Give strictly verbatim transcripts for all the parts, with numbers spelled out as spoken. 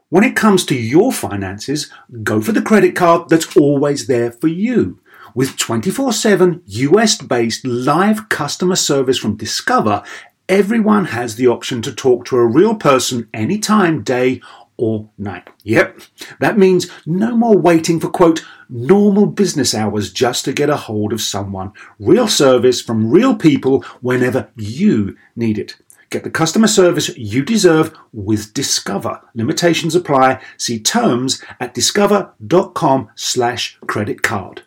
When it comes to your finances, go for the credit card that's always there for you. With twenty-four seven U S-based live customer service from Discover, everyone has the option to talk to a real person anytime, day or night. Yep, that means no more waiting for, quote, normal business hours just to get a hold of someone. Real service from real people whenever you need it. Get the customer service you deserve with Discover. Limitations apply. See terms at discover.com slash credit card.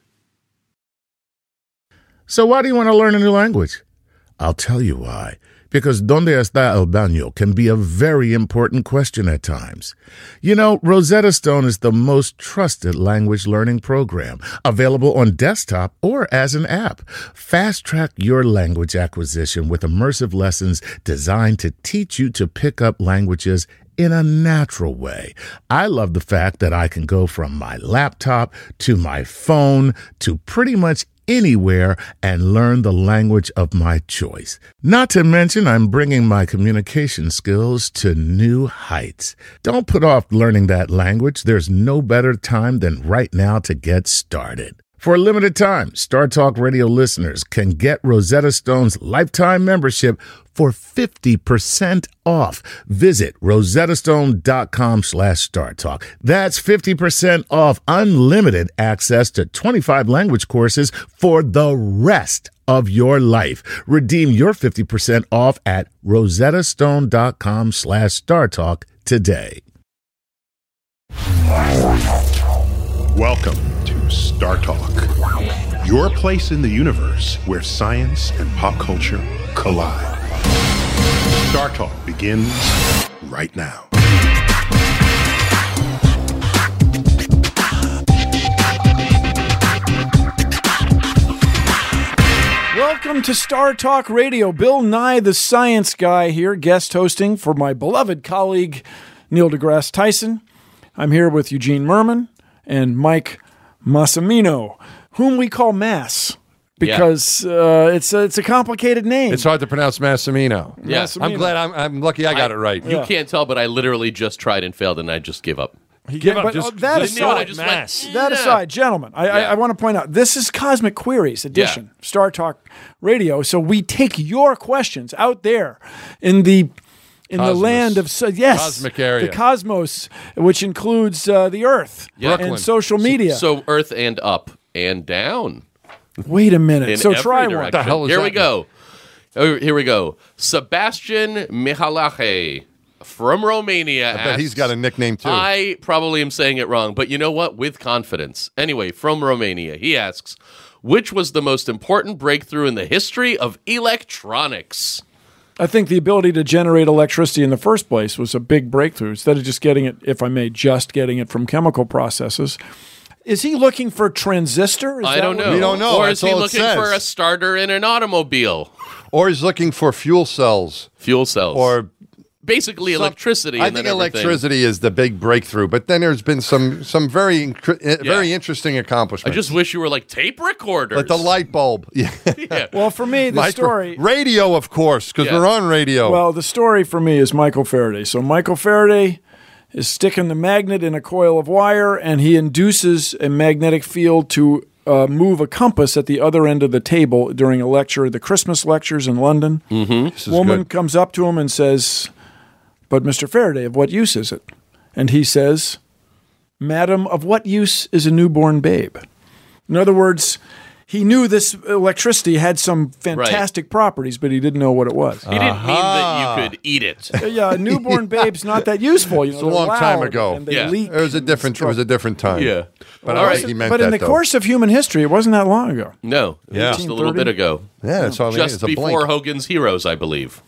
So why do you want to learn a new language? I'll tell you why. Because ¿Dónde está el baño? Can be a very important question at times. You know, Rosetta Stone is the most trusted language learning program, available on desktop or as an app. Fast-track your language acquisition with immersive lessons designed to teach you to pick up languages in a natural way. I love the fact that I can go from my laptop to my phone to pretty much anywhere and learn the language of my choice. Not to mention, I'm bringing my communication skills to new heights. Don't put off learning that language. There's no better time than right now to get started. For a limited time, Star Talk Radio listeners can get Rosetta Stone's lifetime membership for fifty percent off. Visit rosettastone.com slash Star Talk. That's fifty percent off unlimited access to twenty-five language courses for the rest of your life. Redeem your fifty percent off at rosettastone.com slash Star Talk today. Welcome to Star Talk, your place in the universe where science and pop culture collide. Star Talk begins right now. Welcome to Star Talk Radio. Bill Nye, the science guy here, guest hosting for my beloved colleague, Neil deGrasse Tyson. I'm here with Eugene Merman and Mike Massimino, whom we call Mass, because yeah. uh, it's a, it's a complicated name. It's hard to pronounce Massimino. Yeah, Massimino. I'm glad. I'm, I'm lucky I got I, it right. You Yeah. can't tell, but I literally just tried and failed, and I just give up. He gave Yeah, up but, just, uh, that just aside- I just Mass. went, That Yeah. aside, gentlemen, I, I, Yeah. I want to point out, this is Cosmic Queries edition, Yeah. Star Talk Radio, so we take your questions out there in the in Cosmos. the land of, so, yes, Cosmic area. the cosmos, which includes uh, the Earth Yeah. and Brooklyn. social media. So Earth and up and down. Wait a minute. In So every try direction. one. What the hell is Here that we go. Oh, here we go. Sebastian Mihalache from Romania. I bet he's got a nickname too. I probably am saying it wrong, but you know what? With confidence. Anyway, from Romania, he asks, which was the most important breakthrough in the history of electronics? I think the ability to generate electricity in the first place was a big breakthrough. Instead of just getting it, if I may, just getting it from chemical processes. Is he looking for a transistor? Is I that don't what- know. We don't know. Or That's is he all it looking says. for a starter in an automobile? Or he's looking for fuel cells. Fuel cells. Or basically some- electricity. I and think then everything. electricity is the big breakthrough. But then there's been some some very incre- uh, very Yeah. interesting I accomplishments. just wish you were like tape recorders. like the light bulb. Yeah. Yeah. Well, for me, the Micro- story. radio, of course, because Yeah. we're on radio. Well, the story for me is Michael Faraday. So Michael Faraday is sticking the magnet in a coil of wire, and he induces a magnetic field to uh, move a compass at the other end of the table during a lecture, the Christmas lectures in London. This is Woman good. comes up to him and says, "But Mister Faraday, of what use is it?" And he says, "Madam, of what use is a newborn babe?" In other words, he knew this electricity had some fantastic properties, but he didn't know what it was. He didn't mean that you could eat it. Yeah, a newborn babe's not that useful. You know, It's a they're long time loud ago. and they Yeah. leak. It was a different. It was a different time. Yeah. But All I right. think he meant But in that, the though. course of human history, it wasn't that long ago. No, Yeah. just a little bit ago. Yeah, it's only Just it's a before blink. Hogan's Heroes, I believe.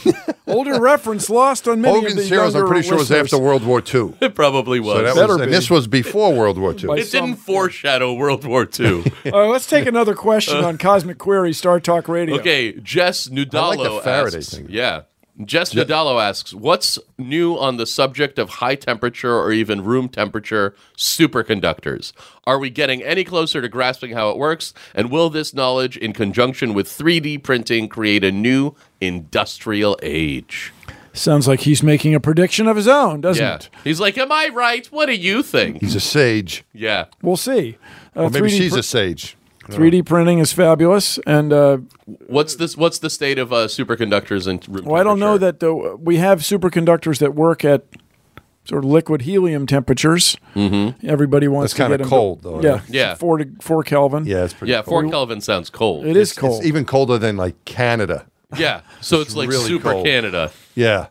Older reference lost on many of Hogan's the Heroes, I'm younger pretty sure, was listeners. after World War Two. It probably was. So that Better was, and be. this was before World War Two. By it didn't foreshadow World War Two. All right, let's take another question on Cosmic Query, Star Talk Radio. Okay, Jess Nudalo I like the Faraday asks. thing. Yeah. Jess Nudalo asks, what's new on the subject of high temperature or even room temperature superconductors? Are we getting any closer to grasping how it works? And will this knowledge, in conjunction with three D printing, create a new industrial age? Sounds like he's making a prediction of his own, doesn't Yeah. it? He's like, am I right? What do you think? He's a sage. Yeah. We'll see. Uh, Or maybe 3D she's pr- a sage. three D printing is fabulous, and uh, What's this? What's the state of uh, superconductors in room well, I don't know temperature? that the, we have superconductors that work at sort of liquid helium temperatures. Mm-hmm. Everybody wants That's to kinda get 'em to- cold, though, Yeah, right? Yeah. four to four Kelvin. Yeah, it's pretty Yeah, cold. four Kelvin sounds cold. it is It's cold. even colder than like Canada. Yeah, so it's, like really super cold. Canada. Yeah.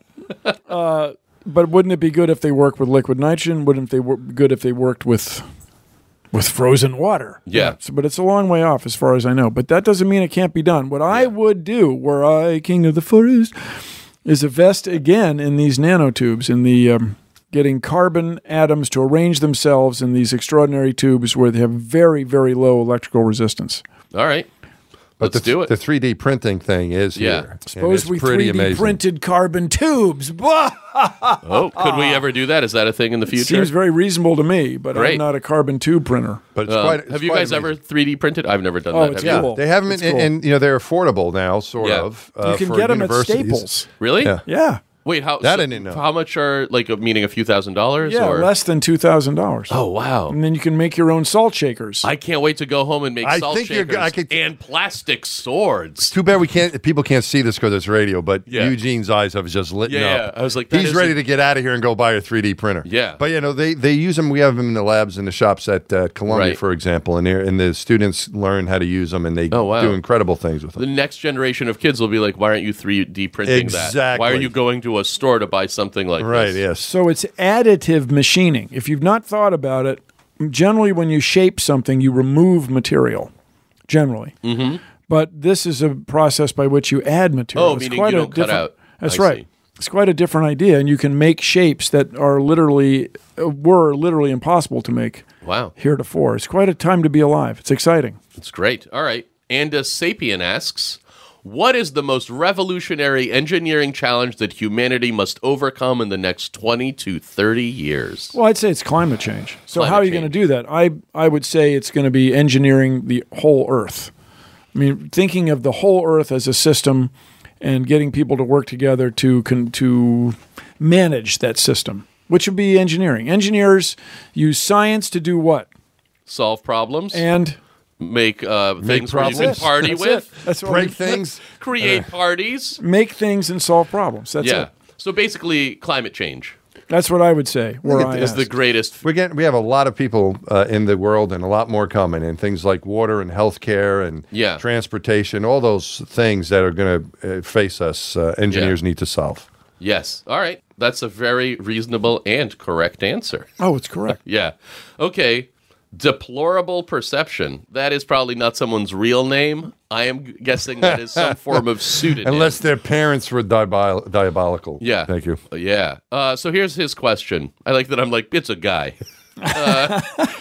But wouldn't it be good if they worked with liquid nitrogen? Wouldn't they work good if they worked with with frozen water? Yeah. So, but it's a long way off as far as I know. But that doesn't mean it can't be done. What I would do, were I king of the forest, is invest again in these nanotubes, in the um, getting carbon atoms to arrange themselves in these extraordinary tubes where they have very, very low electrical resistance. All right. But Let's the, do it. the three D printing thing is Yeah. here. and Suppose it's we pretty three D amazing. printed carbon tubes. Blah! Oh, could we ever do that? Is that a thing in the future? Seems very reasonable to me, but Great. I'm not a carbon tube printer. But it's Um, quite, it's have you quite guys amazing. ever three D printed? I've never done Oh, that. it's Have you? cool. They have them, in, It's cool. and you know they're affordable now, sort Yeah. of. Uh, You can for get them at universities. Staples. Really? Yeah. Yeah. Wait, how? That so I didn't know. How much are like meaning a few thousand dollars? Yeah, or? less than two thousand dollars. Oh wow! And then you can make your own salt shakers. I can't wait to go home and make I salt think you're shakers go- I could- and plastic swords. Too bad we can't. People can't see this because it's radio. But Yeah. Eugene's eyes have just lit Yeah, up. yeah. I was like, that he's is ready a- to get out of here and go buy a three D printer. Yeah. But you know, they they use them. We have them in the labs in the shops at uh, Columbia, Right. for example, and they're, and the students learn how to use them, and they Oh, wow. do incredible things with The them. next generation of kids will be like, "Why aren't you three D printing that? Why are Exactly. you going to a store to buy something like Right? this?" Yes. So it's additive machining. If you've not thought about it, generally when you shape something, you remove material. Generally. Mm-hmm. But this is a process by which you add material. Oh, It's meaning quite you a don't cut different- out. That's I right. see. It's quite a different idea, and you can make shapes that are literally uh, were literally impossible to make Wow, heretofore. It's quite a time to be alive. It's exciting. it's great. All right, and uh, Sapien asks, "What is the most revolutionary engineering challenge that humanity must overcome in the next twenty to thirty years?" Well, I'd say it's climate change. So Climate how are you going to change. do that? I I would say it's going to be engineering the whole Earth. I mean, thinking of the whole Earth as a system and getting people to work together to con- to manage that system, which would be engineering. Engineers use science to do what? Solve problems And make uh, things where you can problems. party That's with, it. That's what Break we- things. create parties. Make things and solve problems. That's Yeah. it. So basically, climate change That's what I would say. Where I is the asked. greatest. We get we have a lot of people uh, in the world, and a lot more coming, and things like water and healthcare and Yeah. transportation, all those things that are going to uh, face us. Uh, engineers need to solve. Yes. All right. That's a very reasonable and correct answer. Oh, it's correct. Yeah. Okay. Deplorable perception. That is probably not someone's real name. I am g- guessing that is some form of pseudonym. Unless their parents were diabol- diabolical. Yeah. Thank you. Yeah. Uh, so here's his question. I like that I'm like, it's a guy. Uh,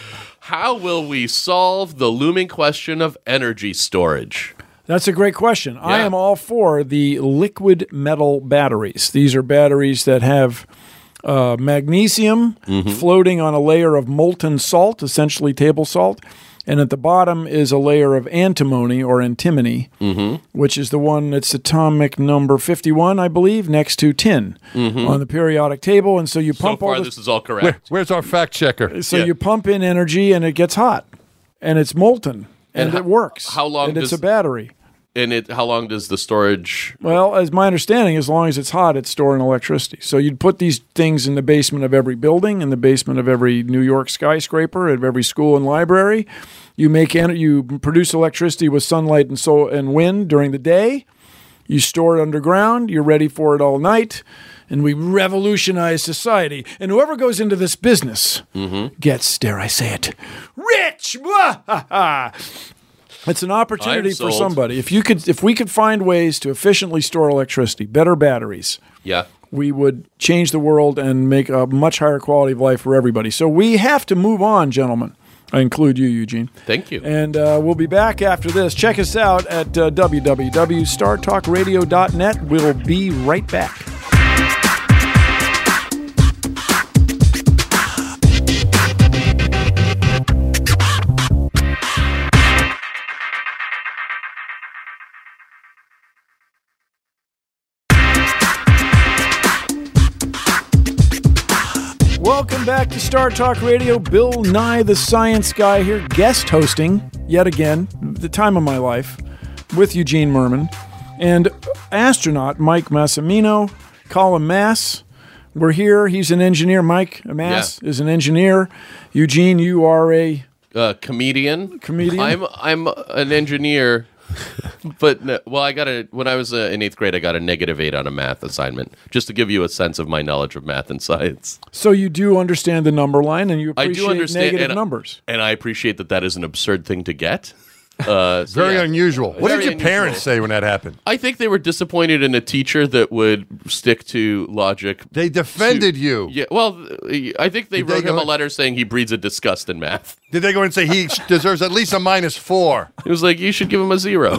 how will we solve the looming question of energy storage? That's a great question. I Yeah. am all for the liquid metal batteries. These are batteries that have uh, magnesium Mm-hmm. floating on a layer of molten salt, essentially table salt. And at the bottom is a layer of antimony or antimony, Mm-hmm. which is the one that's atomic number fifty-one, I believe, next to tin on the periodic table. And so you Mm-hmm. So pump far, all this this. is all Where, correct. where's our fact checker? So yeah. you pump in energy and it gets hot, and it's molten, and, And it how- works. how long And it's does- a battery. And it, how long does the storage? Well, as my understanding, as long as it's hot, it's storing electricity. So you'd put these things in the basement of every building, in the basement of every New York skyscraper, of every school and library. You make en- you produce electricity with sunlight and so and wind during the day. You store it underground. You're ready for it all night, and we revolutionize society. And whoever goes into this business gets, dare I say it, rich. It's an opportunity I'm for sold. somebody. If you could, if we could find ways to efficiently store electricity, better batteries, Yeah. we would change the world and make a much higher quality of life for everybody. So we have to move on, gentlemen. I include you, Eugene. Thank you. And uh, we'll be back after this. Check us out at uh, w w w dot star talk radio dot net. We'll be right back. Welcome back to Star Talk Radio. Bill Nye, the Science Guy here, guest hosting, yet again, the time of my life, with Eugene Merman. And astronaut Mike Massimino, call him Mass. We're here. He's an engineer. Mike Mass Yeah. is an engineer. Eugene, you are a... Uh, comedian. Comedian? I'm I'm an engineer, but no, well, I got a when I was uh, in eighth grade, I got a negative eight on a math assignment, just to give you a sense of my knowledge of math and science. So you do understand the number line, and you I appreciate do understand negative and, numbers. and I appreciate that that is an absurd thing to get. Uh, so Very yeah. unusual. What Very did your unusual. parents say when that happened? I think they were disappointed in a teacher that would stick to logic. They defended you. Yeah, well, I think they Did they wrote him go- a letter saying he breeds a disgust in math. Did they go and say he deserves at least a minus four? It was like, you should give him a zero.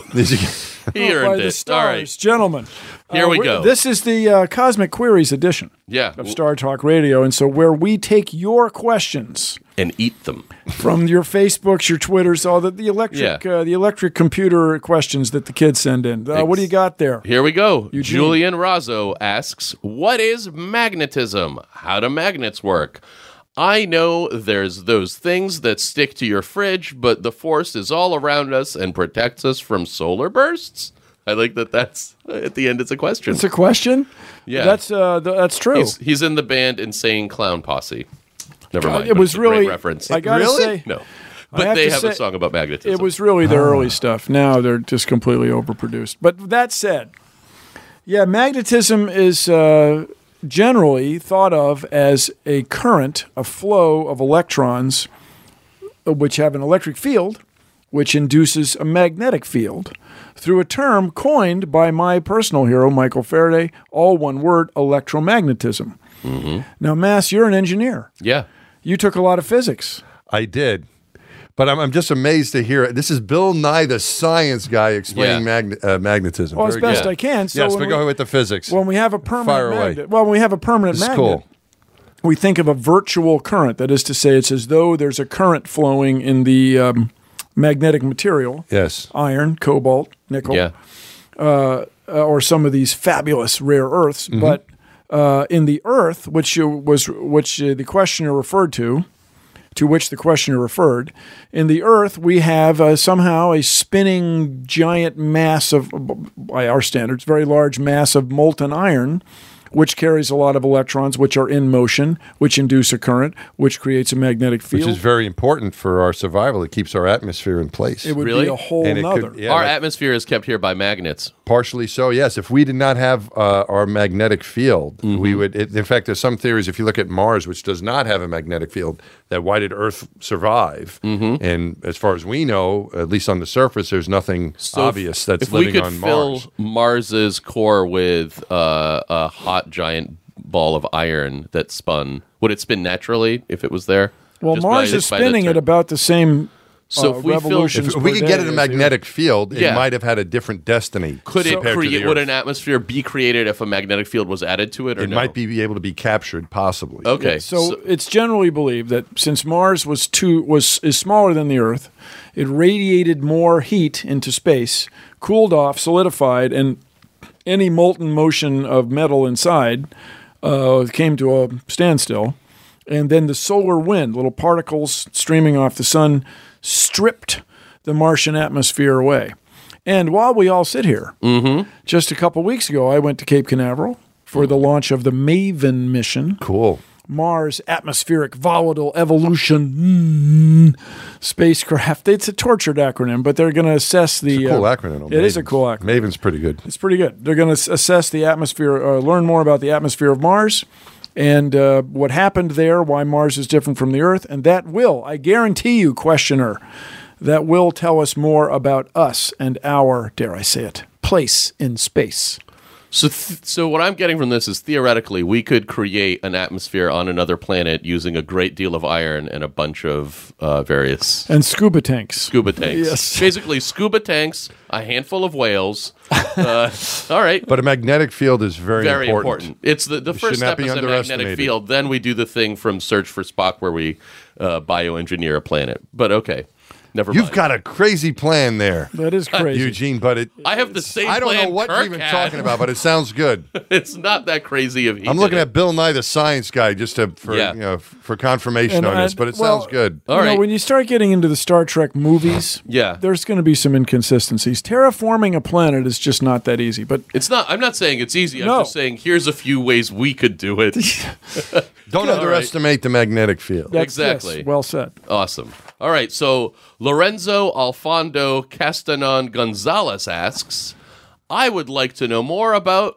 He Oh, earned by it. the stars, All right. gentlemen. Here Uh, we we're- go. This is the uh, Cosmic Queries edition Yeah. of Star Talk Radio, and so where we take your questions And eat them. from your Facebooks, your Twitters, all the, the electric, Yeah. uh, the electric computer questions that the kids send in. Uh, what do you got there? Here we go. Eugene. Julian Razzo asks, what is magnetism? How do magnets work? I know there's those things that stick to your fridge, but the force is all around us and protects us from solar bursts. I like that that's, at the end, it's a question. It's a question. Yeah. that's uh, th- that's true. He's, he's in the band Insane Clown Posse. Never mind. Uh, it but was it's a great really. reference. I gotta Really? say, No. I But have they to have say- a song about magnetism. it was really the Ah. early stuff. Now they're just completely overproduced. But that said, yeah, magnetism is uh, generally thought of as a current, a flow of electrons, uh, which have an electric field, which induces a magnetic field, through a term coined by my personal hero, Michael Faraday, all one word, electromagnetism. Mm-hmm. Now, Mass, you're an engineer. Yeah. You took a lot of physics. I did. But I'm, I'm just amazed to hear it. This is Bill Nye, the Science Guy, explaining Yeah. magne- uh, magnetism. Well, as Very best good. I can. So yes, when but we- go ahead with the physics. When we have a permanent Fire away. magnet, well, when we have a permanent This is magnet, cool. we think of a virtual current. That is to say, it's as though there's a current flowing in the um, magnetic material, Yes. iron, cobalt, nickel, Yeah. uh, or some of these fabulous rare earths. Mm-hmm. But uh, in the Earth, which you- was which uh, the questioner referred to, to which the questioner referred, in the Earth we have uh, somehow a spinning giant mass of, by our standards, very large mass of molten iron, which carries a lot of electrons, which are in motion, which induce a current, which creates a magnetic field. Which is very important for our survival. It keeps our atmosphere in place. it would Really? be a whole And it nother. could- yeah, Our like- atmosphere is kept here by magnets. Partially so, yes. If we did not have uh, our magnetic field, Mm-hmm. we would. It, in fact, there's some theories. If you look at Mars, which does not have a magnetic field, that why did Earth survive? Mm-hmm. And as far as we know, at least on the surface, there's nothing So if- obvious that's if living we could on fill Mars. Mars's core with uh, a hot giant ball of iron that spun, would it spin naturally if it was there? well, Just Mars by- is by the spinning turn- at about the same So uh, if we fill- revolutions If per we could day get it a as the magnetic field, it Yeah. might have had a different destiny. Could it compared to create? the Would Earth. an atmosphere be created if a magnetic field was added to it, or It no? might be, be able to be captured, possibly. Okay, So, it's generally believed that since Mars was too was is smaller than the Earth, it radiated more heat into space, cooled off, solidified, and any molten motion of metal inside uh, came to a standstill. And then the solar wind, little particles streaming off the sun, stripped the Martian atmosphere away. And while we all sit here, just a couple weeks ago, I went to Cape Canaveral for the launch of the MAVEN mission. Cool. Mars Atmospheric Volatile Evolution mm, spacecraft. It's a tortured acronym, but they're going to assess the. It's a cool uh, acronym. It is a Maven's- cool acronym. Maven's pretty good. It's pretty good. They're going to assess the atmosphere, uh, learn more about the atmosphere of Mars, and uh, what happened there, why Mars is different from the Earth, and that will, I guarantee you, questioner, that will tell us more about us and our, dare I say it, place in space. So, th- so what I'm getting from this is theoretically we could create an atmosphere on another planet using a great deal of iron and a bunch of uh, various And scuba tanks. scuba tanks. Yes. Basically, scuba tanks, a handful of whales. Uh, all right. But a magnetic field is very, Very important. important. It's the, the should first not step be is a magnetic underestimated. field. Then we do the thing from Search for Spock where we uh, bioengineer a planet. But okay. Never You've mind. got a crazy plan there, That is crazy. Eugene. But it, I have the same I don't plan know what Kirk you're even had. talking about, but it sounds good. It's not that crazy if he I'm did looking it. at Bill Nye the Science Guy just to, for Yeah. you know for confirmation And on I- this, but it well, sounds good. All you right. know, when you start getting into the Star Trek movies, Yeah. there's going to be some inconsistencies. Terraforming a planet is just not that easy. But It's not. I'm not saying it's easy. I'm No. just saying here's a few ways we could do it. Don't underestimate the magnetic field. that's Exactly. yes, well said. Awesome. All right. So Lorenzo Alfondo Castanon Gonzalez asks, I would like to know more about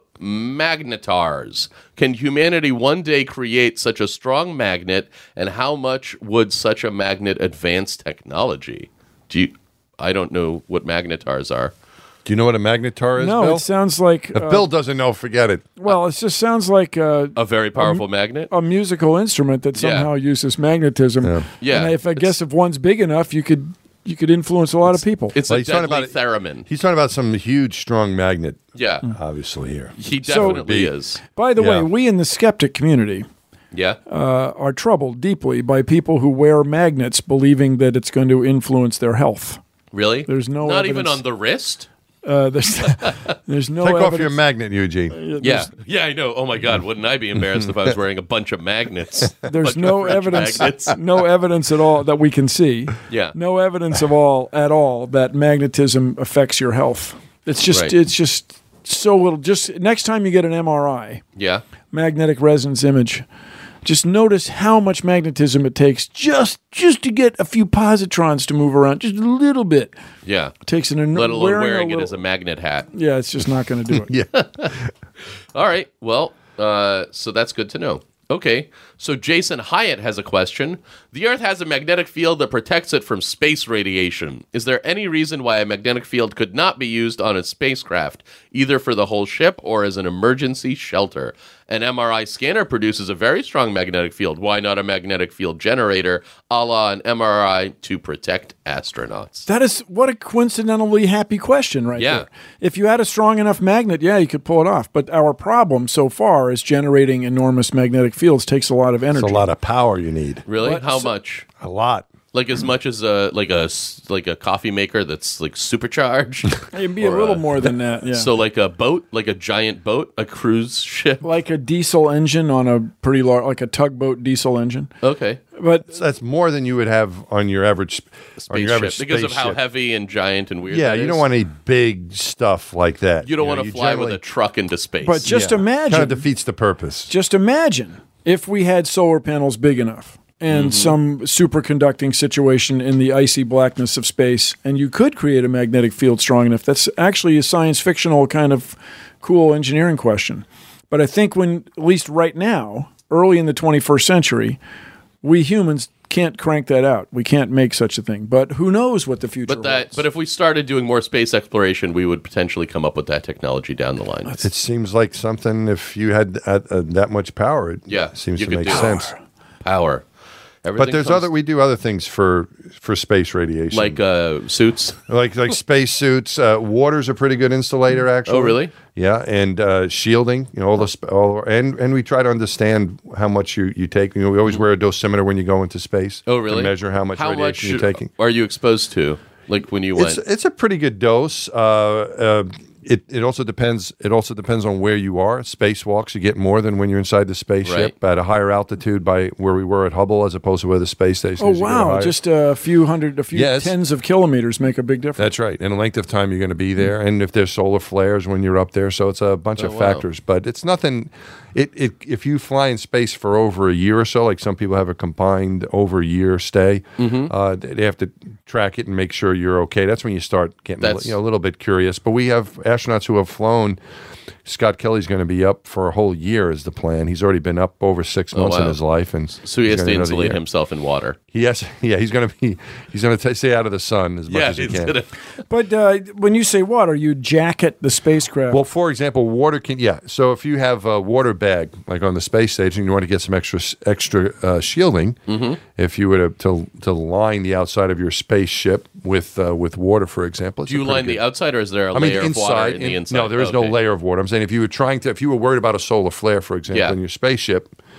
magnetars. Can humanity one day create such a strong magnet, and how much would such a magnet advance technology? Do you? I don't know what magnetars are. Do you know what a magnetar is, No, Bill? it sounds like If uh, Bill doesn't know, forget it. well, it just sounds like uh, A very powerful magnet. a musical instrument that Yeah. somehow uses magnetism. Yeah. And if I guess if one's big enough, you could you could influence a lot of people. It's Well, a he's talking deadly about it- theremin. He's talking about some huge, strong magnet, Yeah, obviously, here. he So- definitely is. By the way, Yeah. we in the skeptic community Yeah. uh, are troubled deeply by people who wear magnets, believing that it's going to influence their health. Really? There's no Not even evidence. on the wrist. Uh, there's there's no Take off evidence. your magnet, Eugene. Yeah, yeah, I know. Oh my God, wouldn't I be embarrassed if I was wearing a bunch of magnets? There's Bunch no of French evidence, magnets. no evidence at all that we can see. Yeah. No evidence of all at all that magnetism affects your health. It's just Right. it's just so little. Just next time you get an M R I, Yeah, magnetic resonance image, just notice how much magnetism it takes just just to get a few positrons to move around, just a little bit. yeah. It takes an Let alone wearing, wearing, a it little, as a magnet hat. yeah, it's just not going to do it. Yeah. All right. Well, uh, so that's good to know. Okay. So Jason Hyatt has a question. The Earth has a magnetic field that protects it from space radiation. Is there any reason why a magnetic field could not be used on a spacecraft, either for the whole ship or as an emergency shelter? An M R I scanner produces a very strong magnetic field. Why not a magnetic field generator, a la an M R I, to protect astronauts? That is what a coincidentally happy question, right Yeah. there. If you had a strong enough magnet, yeah, you could pull it off. But our problem so far is generating enormous magnetic fields takes a lot of energy. It's a lot of power you need. Really? What? How So- much? A lot. Like as much as a like a s- like a coffee maker that's like supercharged. It'd be a Or, little uh, more than that. Yeah. So like a boat, like a giant boat, a cruise ship. like a diesel engine on a pretty large, like a tugboat diesel engine. Okay, But That's more than you would have on your average on your average spaceship because of how spaceship. heavy and giant and weird. Yeah, that you is. don't want any big stuff like that. You don't know, want to you fly with generally- a truck into space. but just yeah, imagine, kind of defeats the purpose. just imagine if we had solar panels big enough and Mm-hmm. some superconducting situation in the icy blackness of space, and you could create a magnetic field strong enough. That's actually a science fictional kind of cool engineering question. But I think when, at least right now, early in the twenty-first century, we humans can't crank that out. We can't make such a thing. But who knows what the future But that, holds. but if we started doing more space exploration, we would potentially come up with that technology down the line. It seems like something. If you had uh, uh, that much power, it Yeah, seems you to could make do it. sense. Power. Everything But there's comes- other. We do other things for for space radiation, like uh, suits. like like space suits. Uh, water's a pretty good insulator, actually. Oh, really? Yeah, and uh, shielding. You know, all the sp- all, and and we try to understand how much you, you take. You know, we always wear a dosimeter when you go into space. Oh, really? To measure how much how radiation much you're taking. are you exposed to? Like when you went. It's it's a pretty good dose. Uh, uh, it it also depends. It also depends on where you are. Spacewalks, you get more than when you're inside the spaceship Right. at a higher altitude by where we were at Hubble, as opposed to where the space station oh is. You get wow, higher. just a few hundred, a few Yes. tens of kilometers make a big difference. That's right. And the length of time you're going to be there, and if there's solar flares when you're up there, so it's a bunch Oh, of wow. factors. But it's nothing. It, it if you fly in space for over a year or so, like some people have a combined over a year stay, Mm-hmm. uh, they they have to track it and make sure you're okay. That's when you start getting a, li- That's- you know, a little bit curious. But we have astronauts who have flown. Scott Kelly's going to be up for a whole year is the plan. He's already been up over six months in wow. his life, and so he he's has to gonna another insulate year. himself in water. He has, yeah, he's going to be, he's going to stay out of the sun as much Yeah, as he he's can. gonna- But uh, when you say water, you jacket the spacecraft. Well, for example, water can yeah. So if you have a water bag like on the space station, you want to get some extra extra uh, shielding. Mm-hmm. If you were to, to to line the outside of your spaceship with uh, with water, for example, it's Do you a pretty line the good- outside, or is there a I mean, layer inside. of water in the in- inside? No, there is Okay. no layer of water. I'm saying if you were trying to, if you were worried about a solar flare, for example, Yeah. in your spaceship,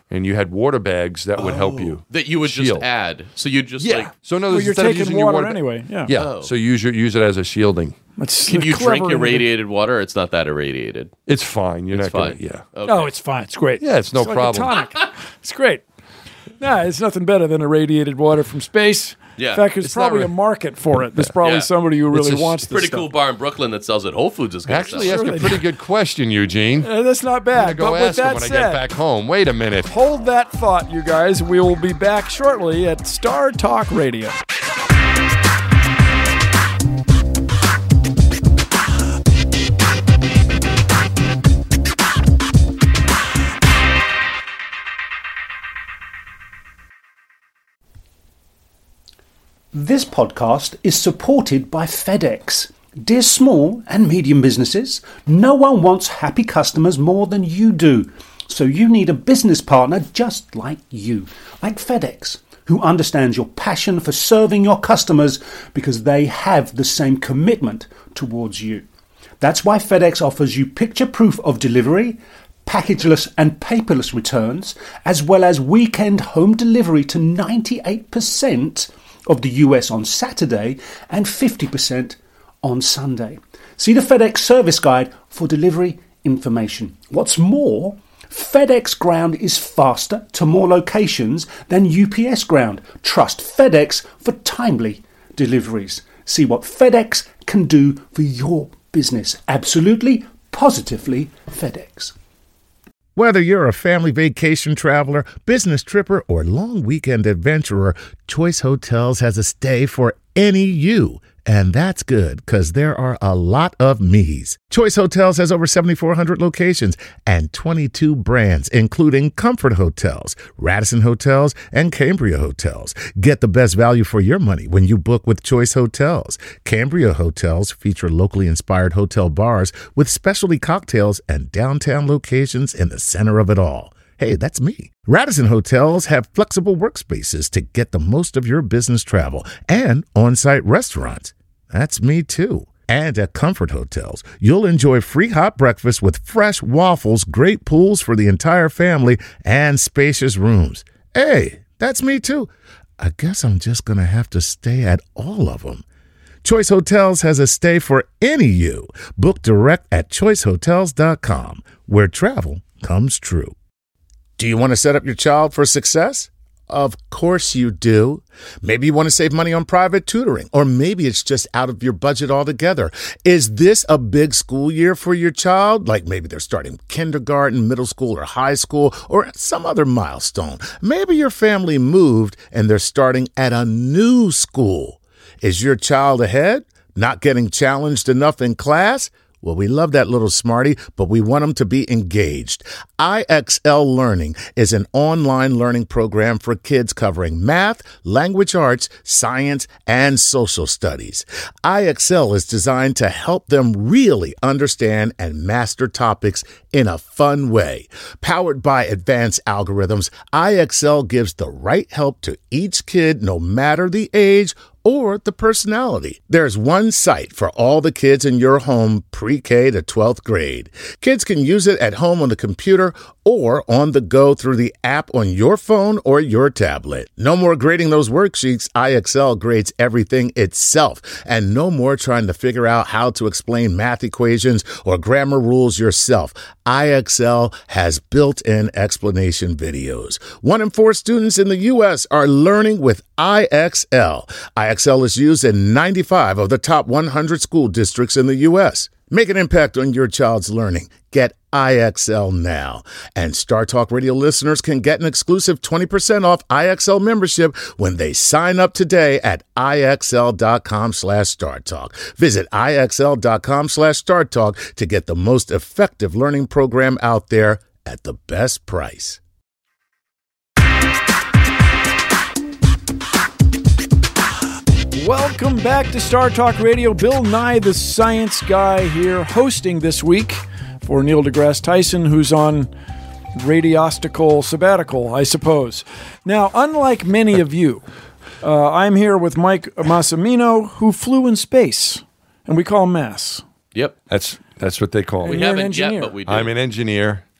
and you had water bags that would help you. That you would shield. just add. So you just Yeah. like, So in other Well, words, you're instead of taking using water, your water anyway. Yeah. Yeah. Oh. So use your, use it as a shielding. That's can you clever drink your innovative. radiated water? It's not that irradiated. It's fine. You're It's not fine. going to, yeah. Okay. Oh, it's fine. It's great. Yeah, it's no like a problem. tonic. It's great. Nah, it's nothing better than irradiated water from space. Yeah. In fact, there's It's not probably re- a market for it. There's probably Yeah. somebody who really It's a wants this Pretty stuff. cool bar in Brooklyn that sells at Whole Foods is going to Actually, sell. ask a pretty good question, Eugene. Uh, that's not I'm bad. going But to go with ask him that when I said, get back home. Wait a minute. hold that thought, you guys. We will be back shortly at Star Talk Radio. This podcast is supported by FedEx. Dear small and medium businesses, no one wants happy customers more than you do. So you need a business partner just like you, like FedEx, who understands your passion for serving your customers because they have the same commitment towards you. That's why FedEx offers you picture proof of delivery, packageless and paperless returns, as well as weekend home delivery to ninety-eight percent of the U S on Saturday and fifty percent on Sunday. See the FedEx service guide for delivery information. What's more, FedEx Ground is faster to more locations than U P S Ground. Trust FedEx for timely deliveries. See what FedEx can do for your business. Absolutely, positively FedEx. Whether you're a family vacation traveler, business tripper, or long weekend adventurer, Choice Hotels has a stay for any you. And that's good, because there are a lot of me's. Choice Hotels has over seventy-four hundred locations and twenty-two brands, including Comfort Hotels, Radisson Hotels, and Cambria Hotels. Get the best value for your money when you book with Choice Hotels. Cambria Hotels feature locally inspired hotel bars with specialty cocktails and downtown locations in the center of it all. Hey, that's me. Radisson Hotels have flexible workspaces to get the most of your business travel and on-site restaurants. That's me too. And at Comfort Hotels, you'll enjoy free hot breakfast with fresh waffles, great pools for the entire family, and spacious rooms. Hey, that's me too. I guess I'm just going to have to stay at all of them. Choice Hotels has a stay for any you. Book direct at choice hotels dot com, where travel comes true. Do you want to set up your child for success? Of course you do. Maybe you want to save money on private tutoring, or maybe it's just out of your budget altogether. Is this a big school year for your child? Like maybe they're starting kindergarten, middle school, or high school, or some other milestone. Maybe your family moved and they're starting at a new school. Is your child ahead? Not getting challenged enough in class? Well, we love that little smarty, but we want them to be engaged. I X L Learning is an online learning program for kids covering math, language arts, science, and social studies. I X L is designed to help them really understand and master topics in a fun way. Powered by advanced algorithms, I X L gives the right help to each kid, no matter the age or the personality. There's one site for all the kids in your home pre-K to twelfth grade. Kids can use it at home on the computer or on the go through the app on your phone or your tablet. No more grading those worksheets. I X L grades everything itself. And no more trying to figure out how to explain math equations or grammar rules yourself. I X L has built-in explanation videos. One in four students in the U S are learning with I X L. I X L is used in ninety-five of the top one hundred school districts in the U S. Make an impact on your child's learning. Get I X L now. And Star Talk Radio listeners can get an exclusive twenty percent off I X L membership when they sign up today at IXL.com slash Star Talk. Visit IXL.com slash Star Talk to get the most effective learning program out there at the best price. Welcome back to Star Talk Radio. Bill Nye, the science guy, here hosting this week for Neil deGrasse Tyson, who's on radiostical sabbatical, I suppose. Now, unlike many of you, uh, I'm here with Mike Massimino, who flew in space, and we call him Mass. Yep. That's that's what they call We me. you're an haven't yet, engineer. but we do. I'm an engineer.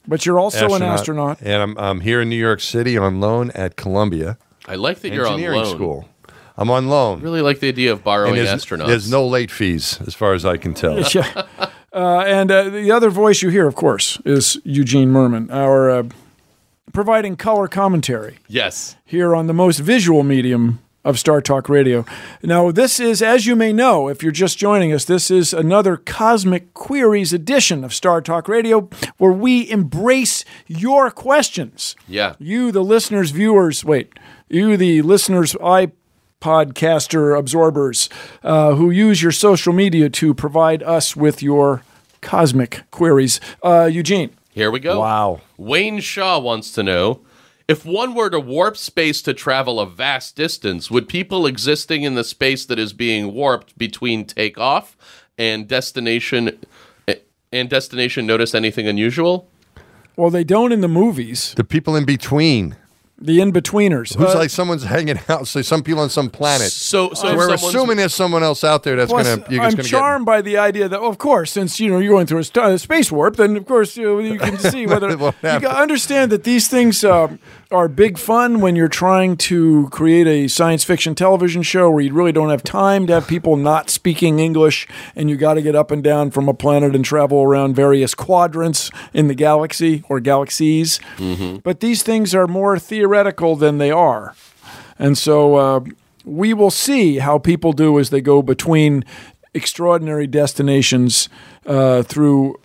But you're also an astronaut. And I'm, I'm here in New York City on loan at Columbia I like that you're on Engineering loan. School. I'm on loan. Really like the idea of borrowing And there's, astronauts. there's no late fees, as far as I can tell. Yeah. Uh, and uh, the other voice you hear, of course, is Eugene Merman, our uh, providing color commentary Yes. here on the most visual medium of Star Talk Radio. Now, this is, as you may know, if you're just joining us, this is another Cosmic Queries edition of Star Talk Radio, where we embrace your questions. Yeah. You, the listeners, viewers, wait, you, the listeners, iPodcaster absorbers, uh, who use your social media to provide us with your cosmic queries. Uh, Eugene. Here we go. Wow. Wayne Shaw wants to know, if one were to warp space to travel a vast distance, would people existing in the space that is being warped between takeoff and destination and destination notice anything unusual? Well, they don't in the movies. The people in between. The in-betweeners. Who's Uh, like someone's hanging out, say some people on some planet. So, so if We're someone's- assuming there's someone else out there that's Plus, going to. You're I'm just going to charmed by the idea that, of course, since you know you're going through a, st- a space warp, then of course you, know, you can see whether you What happened? gotta understand that these things uh, are big fun when you're trying to create a science fiction television show where you really don't have time to have people not speaking English, and you got to get up and down from a planet and travel around various quadrants in the galaxy or galaxies. Mm-hmm. But these things are more theoretical than they are. And so uh, we will see how people do as they go between extraordinary destinations uh, through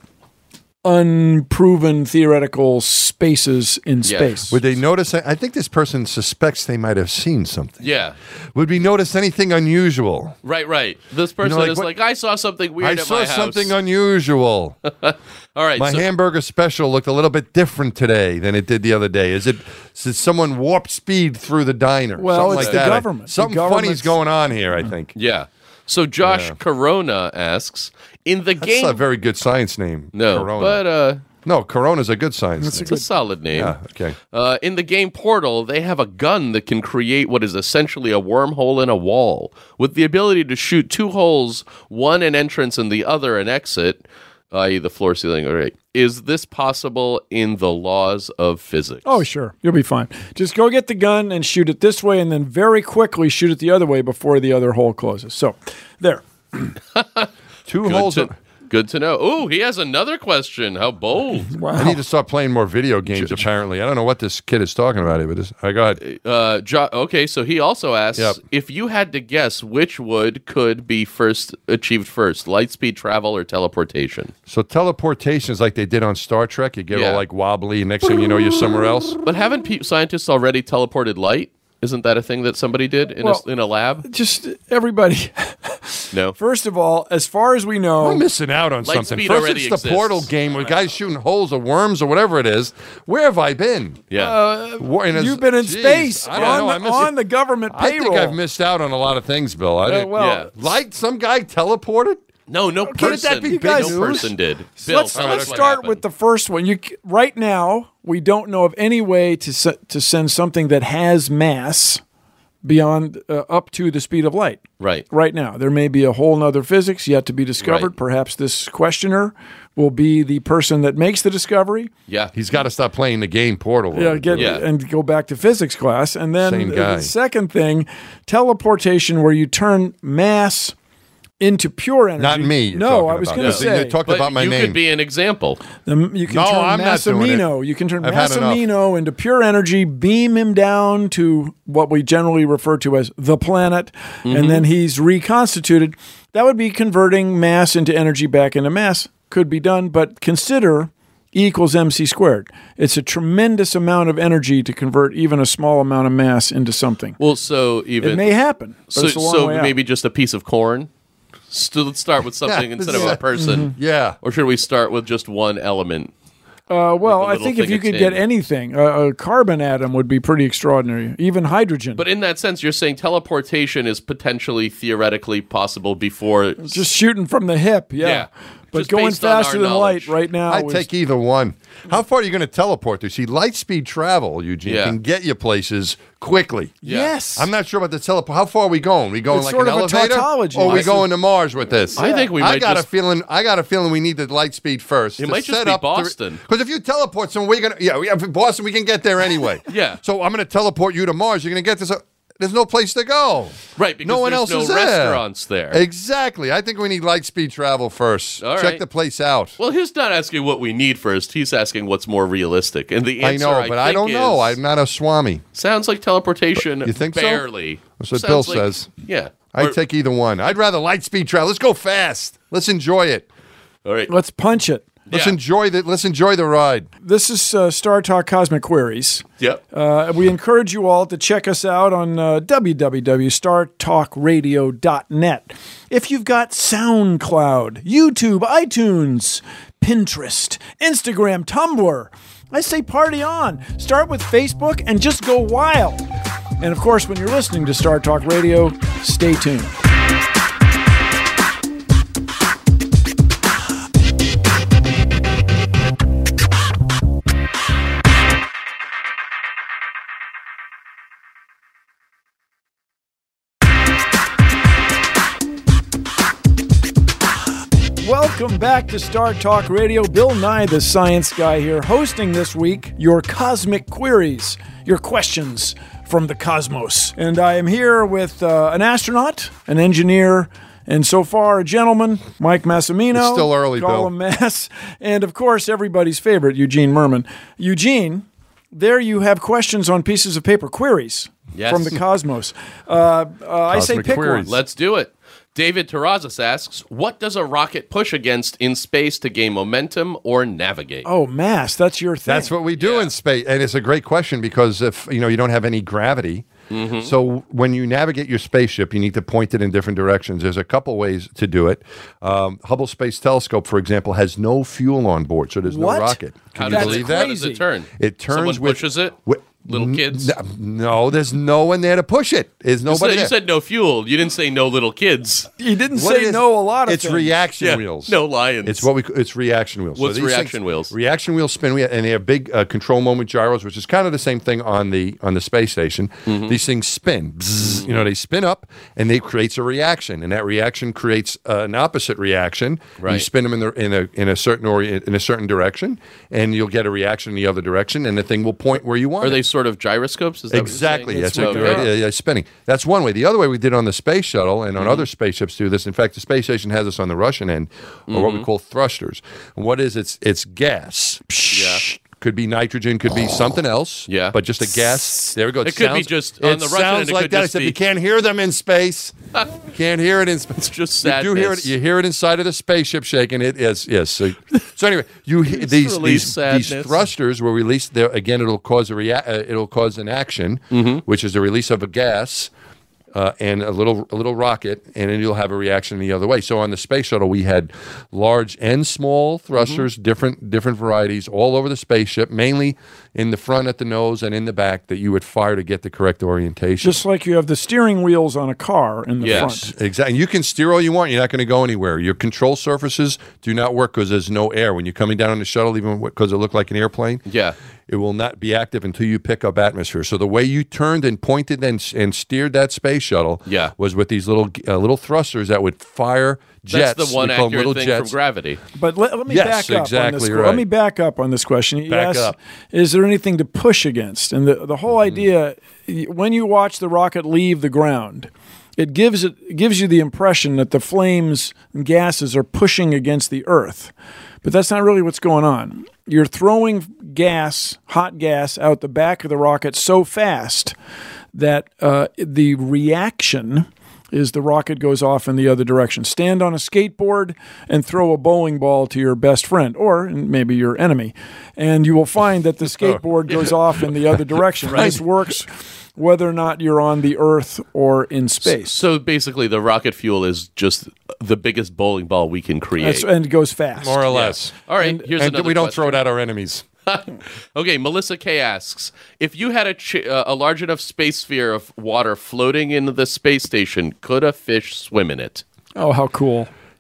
unproven theoretical spaces in Yeah. space. Would they notice? I think this person suspects they might have seen something. yeah, Would we notice anything unusual? right, right. This person like is what- like, I saw something weird I at saw my house. something unusual. All right, My so, hamburger special looked a little bit different today than it did the other day. Is it? Is someone warp speed through the diner? Well, Something it's like the that. government. The Something government's- funny's going on here. I think. yeah. So Josh Yeah. Corona asks, in the That's game, a very good science name. no, Corona. but uh, no, Corona's a good science name. it's a solid name. Yeah. Okay. Uh, in the game Portal, they have a gun that can create what is essentially a wormhole in a wall, with the ability to shoot two holes, one an entrance and the other an exit, that is the floor, ceiling, or right. Is this possible in the laws of physics? Oh, sure. You'll be fine. Just go get the gun and shoot it this way, and then very quickly shoot it the other way before the other hole closes. So, there. Two good holes. to, of- good to know. Oh, he has another question. How bold. Wow. I need to start playing more video games. Apparently, I don't know what this kid is talking about here, but this, I go ahead. Uh, jo- okay, so he also asks, Yep. if you had to guess which would could be first achieved first, light speed travel or teleportation? So teleportation is like they did on Star Trek. You get Yeah. all like wobbly. Next thing you know, you're somewhere else. But haven't pe- scientists already teleported light? Isn't that a thing that somebody did in, Well- a, in a lab? Just everybody. No. First of all, as far as we know, I'm missing out on Light something. speed First, already it's the exists. Portal game where guys shooting holes of worms or whatever it is. Where have I been? Yeah. War- and it's- you've been in Jeez, space I don't on, know. I the, miss on it. the government I payroll. think I've missed out on a lot of things, Bill. I Uh, didn't, well, Yeah. like some guy teleported. no, no Couldn't person. that be no big news? person did. Bill, let's tell let's us what start happened. with the first one. You c- right now we don't know of any way to se- to send something that has mass beyond uh, up to the speed of light. Right. Right now, there may be a whole nother physics yet to be discovered. Right. Perhaps this questioner will be the person that makes the discovery. Yeah. He's got to stop playing the game Portal. Yeah, get Yeah. and go back to physics class, and then Same the- guy. the second thing, teleportation, where you turn mass into pure energy. Not me. you're No, talking I was about. going to No, say You talked But about my you name. could be an example. the, you can No, turn I'm not doing it. Massimino. You can turn I've had enough. Massimino into pure energy, beam him down to what we generally refer to as the planet, Mm-hmm. and then he's reconstituted. That would be converting mass into energy back into mass. Could be done, but consider E equals mc squared. It's a tremendous amount of energy to convert even a small amount of mass into something. Well, so even It may happen, but so, it's a long so way out. maybe just a piece of corn. So let's start with something Yeah, instead of yeah. a person. yeah. Or should we start with just one element? Uh, well, with a I little think if thing you of could tin. get anything, a, a carbon atom would be pretty extraordinary. Even hydrogen. But in that sense, you're saying teleportation is potentially theoretically possible before. just shooting from the hip, yeah. Yeah. But Just going based on our faster than knowledge. light right now I'd is take either one. How far are you going to teleport to? See, light speed travel, Eugene, Yeah. can get you places quickly. Yeah. Yes. I'm not sure about the teleport. How far are we going? We going It's like sort an of a elevator, tautology. or are we Listen- going to Mars with this? I think we I might got just- a feeling. I got a feeling we need the light speed first. It to might just set be up Boston. Because if you teleport somewhere, we're gonna. Yeah, we have Boston. We can get there anyway. Yeah. So I'm going to teleport you to Mars. You're going to get this. Uh, there's no place to go. Right, because no one there's else no is there. restaurants there. Exactly. I think we need light speed travel first. All Check right. the place out. Well, he's not asking what we need first. He's asking what's more realistic. And the I answer, know, but I, think, don't know. is- I'm not a Swami. Sounds like teleportation. You think so? barely. That's what Sounds Bill like- says. Yeah. I'd Or- take either one. I'd rather light speed travel. Let's go fast. Let's enjoy it. All right. Let's punch it. Let's Yeah. enjoy the. Let's enjoy the ride. This is uh, Star Talk Cosmic Queries. Yep. Uh, we encourage you all to check us out on uh, w w w dot star talk radio dot net. If you've got SoundCloud, YouTube, iTunes, Pinterest, Instagram, Tumblr, I say party on. Start with Facebook and just go wild. And of course, when you're listening to Star Talk Radio, stay tuned. Welcome back to Star Talk Radio. Bill Nye, the science guy here, hosting this week your cosmic queries, your questions from the cosmos. And I am here with uh, an astronaut, an engineer, and so far a gentleman, Mike Massimino. It's still early, Call Bill. him Mass. And of course, everybody's favorite, Eugene Merman. Eugene, there you have questions on pieces of paper, queries Yes. from the cosmos. Uh, uh, I say Cosmic pick queries. one. Let's do it. David Terrazas asks, what does a rocket push against in space to gain momentum or navigate? Oh, Mass, that's your thing. That's what we do in space, and it's a great question because if you know you don't have any gravity, Mm-hmm. so when you navigate your spaceship, you need to point it in different directions. There's a couple ways to do it. Um, Hubble Space Telescope, for example, has no fuel on board, so there's What? no rocket. Can How you does, believe it, that? how does it turn? It turns Someone with pushes it? with- Little n- kids? n- No, there's no one there to push it. There's You nobody said, you there. said no fuel. You didn't say no little kids. You didn't What it say is- no a lot of It's things. reaction Yeah, wheels. no lions. It's what we. It's reaction wheels. What's these reaction things- wheels? Reaction wheels spin, we and they have big uh, control moment gyros, which is kind of the same thing on the on the space station. Mm-hmm. These things spin. Bzzz, you know, they spin up, and they creates a reaction, and that reaction creates uh, an opposite reaction. You Right. spin them in the in a in a certain ori- in a certain direction, and you'll get a reaction in the other direction, and the thing will point where you want. Are it. they sort of gyroscopes? Is that what you're Exactly. saying? That's Oh, what okay. right, yeah, yeah, spinning. That's one way. The other way we did on the space shuttle and on Mm-hmm. other spaceships do this. In fact, the space station has this on the Russian end, or what Mm-hmm. we call thrusters. And what is it's it's gas. Yeah. Could be nitrogen, could be something else. Yeah. But just a gas. There we go. It could be just on it the Russian sounds end, it like could that. just Except be- you can't hear them in space. you can't hear it in space. It's just You do hear it. sadness. You hear it inside of the spaceship shaking. It is yes. So, so anyway, you he- these release these, sadness. these thrusters will release. There again, it'll cause a rea- uh, It'll cause an action, Mm-hmm. which is the release of a gas. Uh, and a little a little rocket, and then you'll have a reaction the other way. So on the space shuttle, we had large and small thrusters, Mm-hmm. different different varieties, all over the spaceship, mainly in the front, at the nose, and in the back, that you would fire to get the correct orientation. Just like you have the steering wheels on a car in the Yes. front. Exactly. You can steer all you want. You're not going to go anywhere. Your control surfaces do not work because there's no air. When you're coming down on the shuttle, even because it looked like an airplane, Yeah. it will not be active until you pick up atmosphere. So the way you turned and pointed and, and steered that space shuttle Yeah. was with these little uh, little thrusters that would fire jets. That's the one We call them accurate little thing jets. from gravity. But let, let me Yes, back up on exactly this. right. Let me back up on this question. You Back asked, up. is there anything to push against? And the the whole Mm-hmm. idea, y- when you watch the rocket leave the ground, it gives it, it gives you the impression that the flames and gases are pushing against the Earth, but that's not really what's going on. You're throwing gas, hot gas, out the back of the rocket so fast that uh, the reaction is the rocket goes off in the other direction. Stand on a skateboard and throw a bowling ball to your best friend or maybe your enemy, and you will find that the skateboard goes off in the other direction. This works whether or not you're on the Earth or in space. So basically, the rocket fuel is just the biggest bowling ball we can create. That's, and it goes fast. More or less. All right, here's And another we don't question. throw it at our enemies. Okay, Melissa K asks, if you had a, ch- uh, a large enough space sphere of water floating in the space station, could a fish swim in it? Oh, how cool.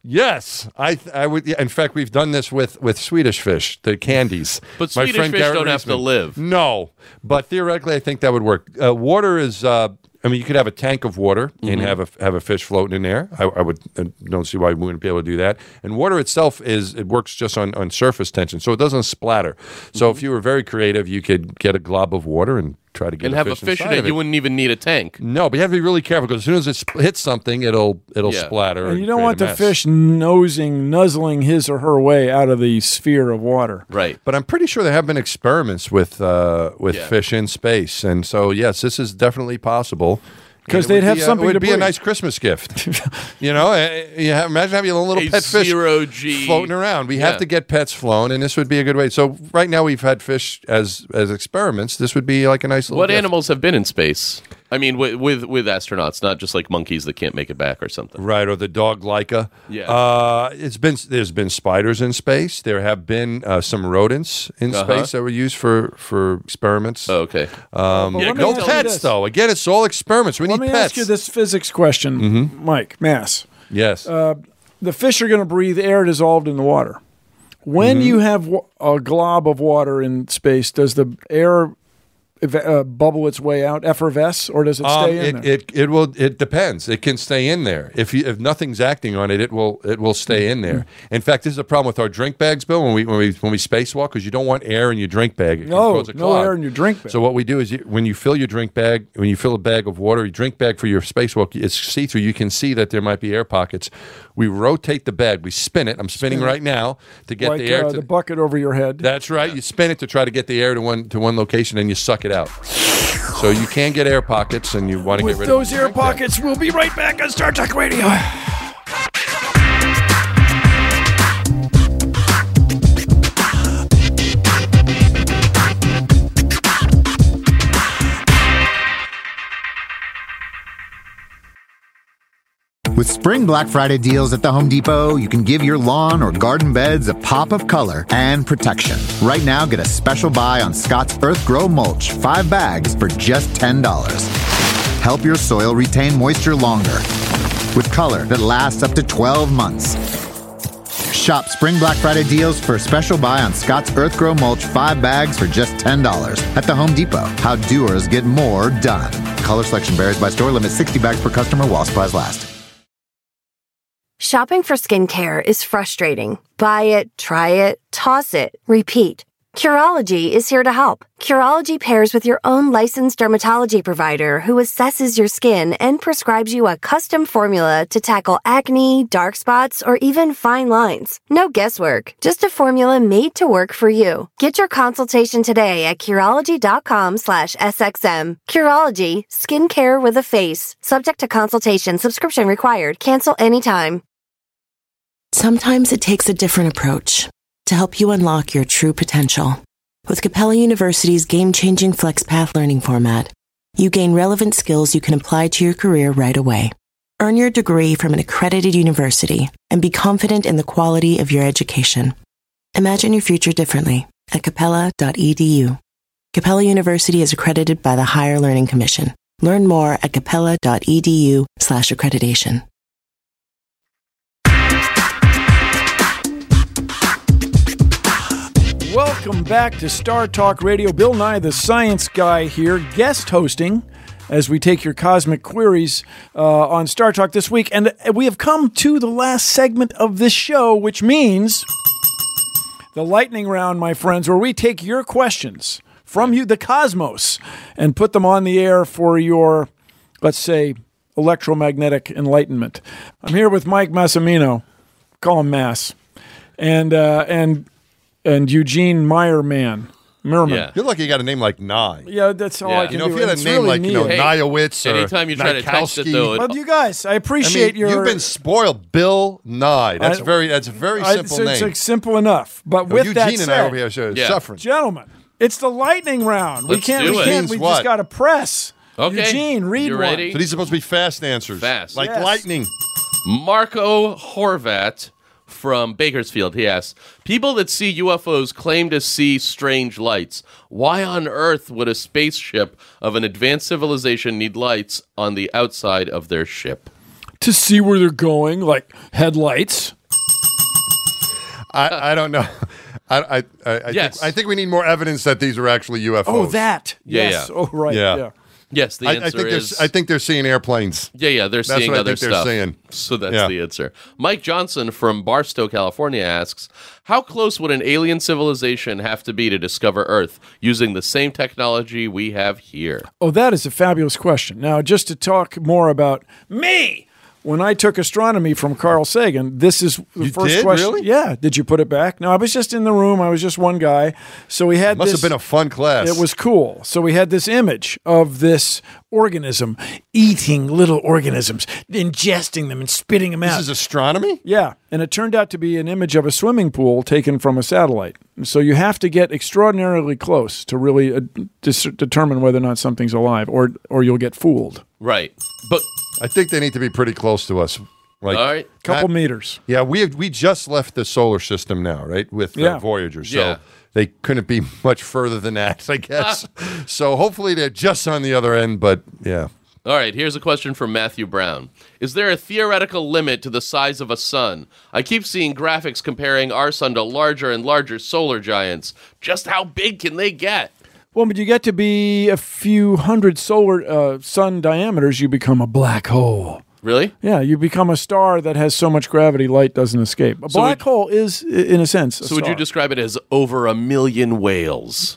Yes, I I would. Yeah, in fact, we've done this with, with Swedish fish, the candies. But My Swedish friend fish Garrett don't have to Reisman- live. No, but theoretically, I think that would work. Uh, water is. Uh, I mean, you could have a tank of water and have a have a fish floating in there. I, I would I don't see why we wouldn't be able to do that. And water itself is it works just on, on surface tension, so it doesn't splatter. So if you were very creative, you could get a glob of water and try to get And a have fish a fish in inside it. of You wouldn't even need a tank. No, but you have to be really careful because as soon as it sp- hits something, it'll it'll Yeah. splatter. And you don't create want a the mess. fish nosing, nuzzling his or her way out of the sphere of water. Right. But I'm pretty sure there have been experiments with uh, with Yeah. fish in space, and so yes, this is definitely possible. 'Cause And it they'd would have be a- something It would to be a breed. nice Christmas gift. you know, eh, you have, imagine having a little A pet fish zero G floating around. We Yeah. have to get pets flown, and this would be a good way. So right now we've had fish as as experiments. This would be like a nice little. What gift. animals have been in space? I mean, with, with with astronauts, not just like monkeys that can't make it back or something. Right, or the dog Laika. Yeah. Uh, it's been there's been spiders in space. There have been uh, some rodents in Uh-huh. space that were used for for experiments. Oh, okay. Um, Well, let me no ask you pets this. though. Again, it's all experiments. We Let need me pets. ask you this physics question, Mike Mass. Yes. The fish are going to breathe air dissolved in the water. When Mm-hmm. you have wa- a glob of water in space, does the air ev- uh, bubble its way out, effervesce, or does it Um, stay in it, there? it it will it depends. It can stay in there. If you, if nothing's acting on it, it will it will stay in there. In fact, this is a problem with our drink bags, Bill. When we when we when we spacewalk, because you don't want air in your drink bag. It can No, cause a no clog. air in your drink bag. So what we do is you, when you fill your drink bag, when you fill a bag of water, your drink bag for your spacewalk, it's see through. You can see that there might be air pockets. We rotate the bag. We spin it. I'm spinning right now to get like the air. uh, to, the bucket over your head. That's right. You spin it to try to get the air to one to one location, and you suck it out. So you can get air pockets, and you want to With get rid those of air pockets, we'll be right back on Star Trek Radio. With Spring Black Friday deals at the Home Depot, you can give your lawn or garden beds a pop of color and protection. Right now, get a special buy on Scott's Earth Grow Mulch, five bags for just ten dollars. Help your soil retain moisture longer with color that lasts up to twelve months. Shop Spring Black Friday deals for a special buy on Scott's Earth Grow Mulch, five bags for just ten dollars at the Home Depot. How doers get more done. Color selection varies by store. Limit sixty bags per customer while supplies last. Shopping for skincare is frustrating. Buy it, try it, toss it, repeat. Curology is here to help. Curology pairs with your own licensed dermatology provider who assesses your skin and prescribes you a custom formula to tackle acne, dark spots, or even fine lines. No guesswork, just a formula made to work for you. Get your consultation today at Curology.com slash SXM. Curology, skincare with a face. Subject to consultation, subscription required. Cancel anytime. Sometimes it takes a different approach to help you unlock your true potential. With Capella University's game-changing FlexPath learning format, you gain relevant skills you can apply to your career right away. Earn your degree from an accredited university and be confident in the quality of your education. Imagine your future differently at capella dot e d u. Capella University is accredited by the Higher Learning Commission. Learn more at capella dot e d u slash accreditation. Welcome back to Star Talk Radio. Bill Nye, the science guy here, guest hosting as we take your cosmic queries uh, on Star Talk this week. And we have come to the last segment of this show, which means the lightning round, my friends, where we take your questions from you, the cosmos, and put them on the air for your, let's say, electromagnetic enlightenment. I'm here with Mike Massimino. Call him Mass. And, uh, and, and Eugene Meyerman. Merman. Yeah. You're lucky you got a name like Nye. Yeah, that's all Yeah. I can You know, do. if you had and a it's name really like, you know, neat. Hey, Nyowitz or anytime you try to text it, Nikowski. though, it- Well, you guys, I I appreciate mean, your. you've been spoiled, Bill Nye. That's I- very. That's a very I- simple it's, name. It's like simple enough. But No, with Eugene that and said, I over here are Yeah. suffering. gentlemen, it's the lightning round. we Let's can't. do we it. can't. Means We what? just got to press. Okay. Eugene, read You one. ready? So these are supposed to be fast answers. Fast. Like Yes. lightning. Marco Horvat from Bakersfield, he asks, people that see U F Os claim to see strange lights. Why on earth would a spaceship of an advanced civilization need lights on the outside of their ship? to see where they're going, like headlights. I, I don't know. I I, I, I, Yes. think, I think we need more evidence that these are actually U F Os. Oh, that. Yeah, yes. yeah. Oh, right. Yeah. Yeah. Yes, the I, answer I think is. they're I think they're seeing airplanes. Yeah, yeah, they're That's seeing what I other think they're stuff. seeing. So that's Yeah. the answer. Mike Johnson from Barstow, California asks, how close would an alien civilization have to be to discover Earth using the same technology we have here? Oh, that is a fabulous question. Now, just to talk more about me, when I took astronomy from Carl Sagan, this is the You first did? question. Really? Yeah. Did you put it back? No, I was just in the room. I was just one guy. So we had Must this. have been a fun class. It was cool. So we had this image of this organism eating little organisms, ingesting them and spitting them out. This is astronomy? Yeah, and it turned out to be an image of a swimming pool taken from a satellite. So you have to get extraordinarily close to really uh, dis- determine whether or not something's alive, or or you'll get fooled. Right. But, I think they need to be pretty close to us. Like, all right. Couple Not- meters. Yeah, we have, we just left the solar system now, right? With uh, Yeah. Voyager. So Yeah. they couldn't be much further than that, I guess. So hopefully they're just on the other end, but yeah. All right, here's a question from Matthew Brown. Is there a theoretical limit to the size of a sun? I keep seeing graphics comparing our sun to larger and larger solar giants. Just how big can they get? Well, but you get to be a few hundred solar uh, sun diameters, you become a black hole. Really? Yeah, you become a star that has so much gravity light doesn't escape. A So black would- hole is, i- in a sense, a So would you star. describe it as over a million whales?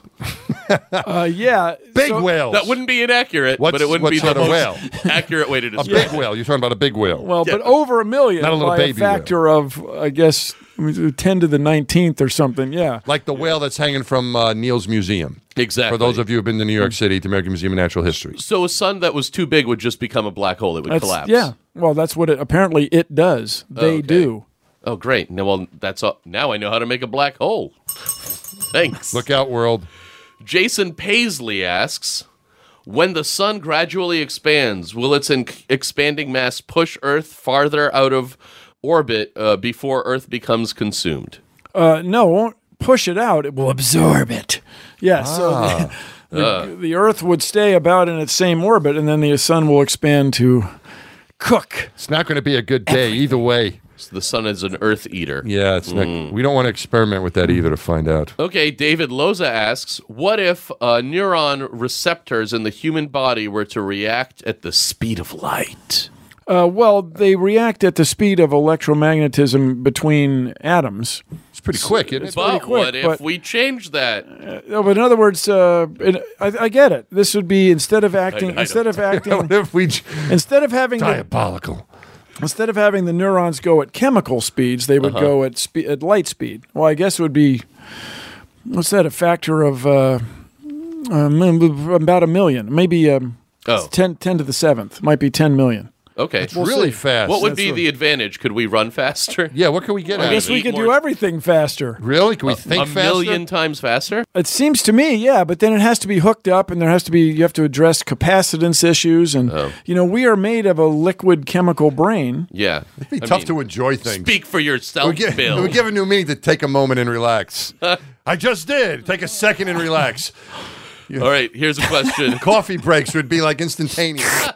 Uh, yeah. Big so- whales. That wouldn't be inaccurate, What's- but it wouldn't what be sort the of most accurate way to A describe big whale. You're talking about a big whale. Well, but over a million Not a little by baby a factor of, I guess, ten to the nineteenth or something. Yeah. Like the whale that's hanging from uh, Neil's Museum. Exactly. For those of you who've been to New York City, to American Museum of Natural History. So a sun that was too big would just become a black hole. It would That's- collapse. Yeah. Well, that's what it apparently it does. They Okay. do. Oh, great. Now, well, that's all. Now I know how to make a black hole. Thanks. Look out, world. Jason Paisley asks, when the sun gradually expands, will its in- expanding mass push Earth farther out of orbit uh, before Earth becomes consumed? Uh, no, it won't push it out. It will absorb it. Yeah. So Ah. the, the, the Earth would stay about in its same orbit, and then the sun will expand to cook. It's not going to be a good day either way. So the sun is an Earth eater. Yeah, it's not, we don't want to experiment with that either to find out. Okay, David Loza asks, what if uh, neuron receptors in the human body were to react at the speed of light? Uh, well, they react at the speed of electromagnetism between atoms. It's pretty quick, isn't it? But pretty quick, what if but- we change that? No, but in other words, uh, it, I, I get it. This would be instead of acting, I don't- instead of acting, What if we instead of having the, diabolical? instead of having the neurons go at chemical speeds, they would go at spe- at light speed. Well, I guess it would be what's that? A factor of uh, um, about a million, maybe um, Oh. ten, ten to the seventh, might be ten million. Okay. We'll really see. fast. What would That's be right. the advantage? Could we run faster? Yeah, what can we get I out guess of we it? could more- do everything faster. Really? Can we think a faster? million times faster? It seems to me, yeah, but then it has to be hooked up, and there has to be you have to address capacitance issues, and Oh. you know we are made of a liquid chemical brain. Yeah. It'd be I tough mean, to enjoy things. Speak for It yourself, would, give, Bill. it would give a new meaning to take a moment and relax. I just did. Take a second and relax. All right, here's a question. Coffee breaks would be like instantaneous.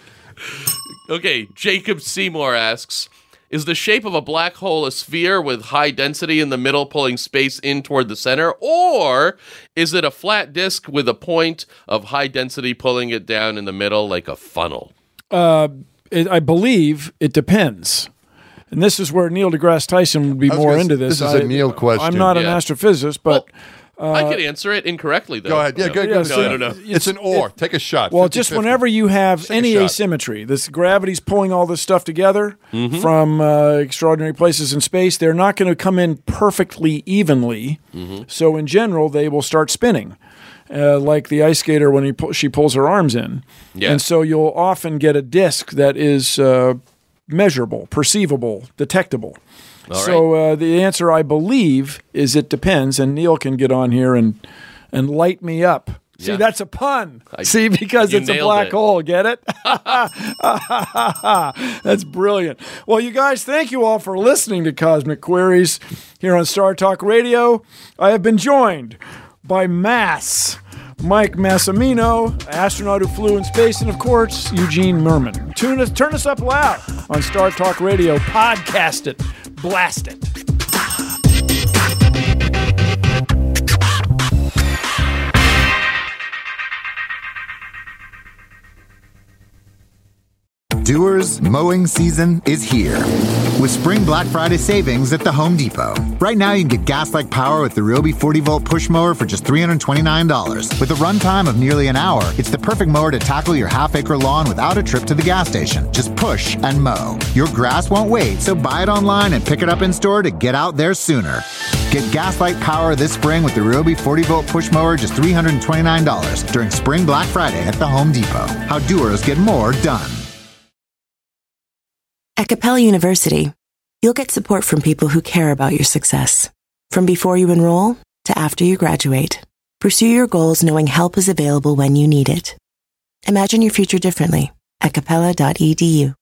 Okay, Jacob Seymour asks, is the shape of a black hole a sphere with high density in the middle pulling space in toward the center, or is it a flat disk with a point of high density pulling it down in the middle like a funnel? It, I believe it depends. And this is where Neil deGrasse Tyson would be I was more gonna into say, this. this is a I- Neil question. I'm not an Yeah. astrophysicist, but I could answer it incorrectly, though. Go ahead. Yeah, No. go, go, yeah, go. so- I don't know. It's an or. Take a shot. well, fifty just fifty. whenever you have Take a any shot. asymmetry, this gravity's pulling all this stuff together Mm-hmm. from uh, extraordinary places in space. They're not going to come in perfectly evenly. Mm-hmm. So in general, they will start spinning. Uh, like the ice skater when he pu- she pulls her arms in. Yeah. And so you'll often get a disc that is uh, measurable, perceivable, detectable. All so uh, the answer, I believe, is it depends, and Neil can get on here and and light me up. See, Yeah. that's a pun. I- See, because you it's a nailed black it. hole. Get it? That's brilliant. Well, you guys, thank you all for listening to Cosmic Queries here on Star Talk Radio. I have been joined by Mass, Mike Massimino, astronaut who flew in space, and of course, Eugene Merman. Tune us, turn us up loud. on Star Talk Radio. Podcast it. Blast it. Doers, mowing season is here. With Spring Black Friday savings at the Home Depot. Right now, you can get gas-like power with the Ryobi forty volt push mower for just three hundred twenty-nine dollars. With a runtime of nearly an hour, it's the perfect mower to tackle your half-acre lawn without a trip to the gas station. Just push and mow. Your grass won't wait, so buy it online and pick it up in store to get out there sooner. Get gas-like power this spring with the Ryobi forty volt push mower, just three hundred twenty-nine dollars during Spring Black Friday at the Home Depot. How doers get more done. At Capella University, you'll get support from people who care about your success. From before you enroll to after you graduate, pursue your goals knowing help is available when you need it. Imagine your future differently at capella dot e d u.